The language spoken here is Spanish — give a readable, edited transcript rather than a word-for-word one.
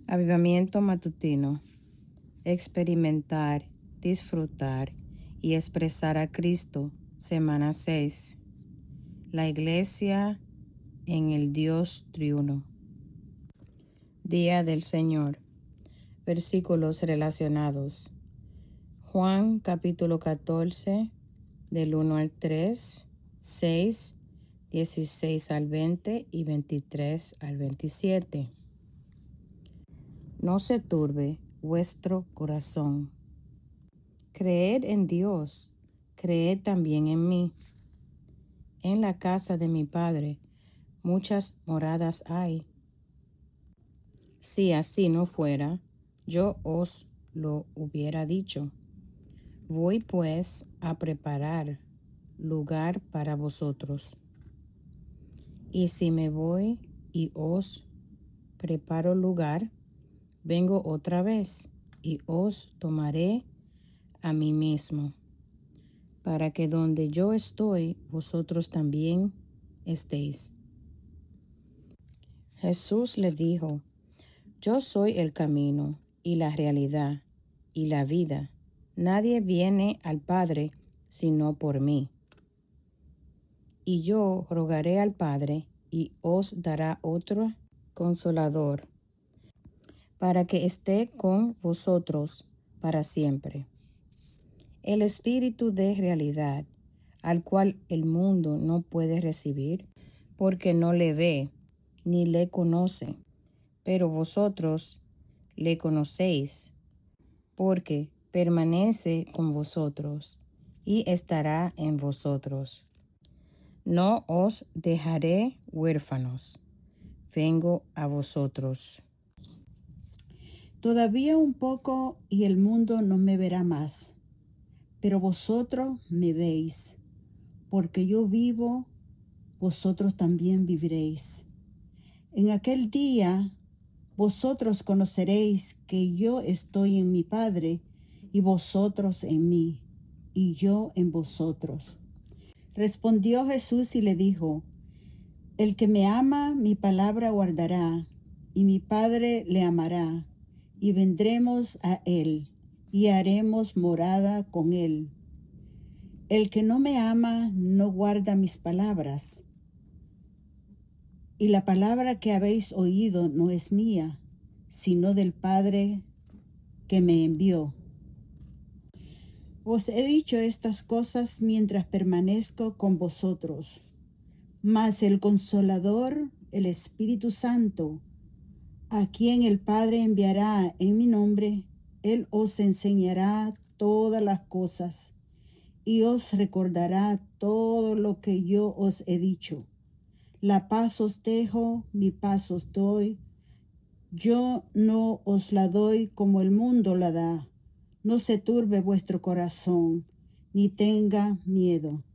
Avivamiento matutino. Experimentar, disfrutar y expresar a Cristo. Semana 6. La Iglesia en el Dios triuno. Día del Señor. Versículos relacionados. Juan capítulo 14, del 1 al 3, 6, 16 al 20 y 23 al 27. No se turbe vuestro corazón. Creed en Dios, creed también en mí. En la casa de mi Padre muchas moradas hay. Si así no fuera, yo os lo hubiera dicho. Voy pues a preparar lugar para vosotros. Y si me voy y os preparo lugar, vengo otra vez y os tomaré a mí mismo, para que donde yo estoy, vosotros también estéis. Jesús le dijo: Yo soy el camino y la realidad y la vida. Nadie viene al Padre sino por mí. Y yo rogaré al Padre y os dará otro Consolador, para que esté con vosotros para siempre. El Espíritu de realidad, al cual el mundo no puede recibir, porque no le ve ni le conoce, pero vosotros le conocéis, porque permanece con vosotros y estará en vosotros. No os dejaré huérfanos, vengo a vosotros. Todavía un poco y el mundo no me verá más, pero vosotros me veis, porque yo vivo, vosotros también viviréis. En aquel día vosotros conoceréis que yo estoy en mi Padre, y vosotros en mí, y yo en vosotros. Respondió Jesús y le dijo: El que me ama, mi palabra guardará, y mi Padre le amará, y vendremos a él, y haremos morada con él. El que no me ama, no guarda mis palabras, y la palabra que habéis oído no es mía, sino del Padre que me envió. Os he dicho estas cosas mientras permanezco con vosotros. Mas el Consolador, el Espíritu Santo, a quien el Padre enviará en mi nombre, Él os enseñará todas las cosas y os recordará todo lo que yo os he dicho. La paz os dejo, mi paz os doy. Yo no os la doy como el mundo la da. No se turbe vuestro corazón, ni tenga miedo.